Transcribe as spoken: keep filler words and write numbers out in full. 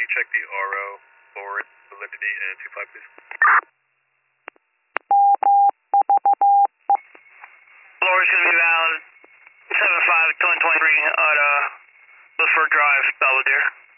check the R O forward validity and two five, please? Laura's going to be valid seven five twenty twenty-three at uh, Wilford Drive, Belvedere.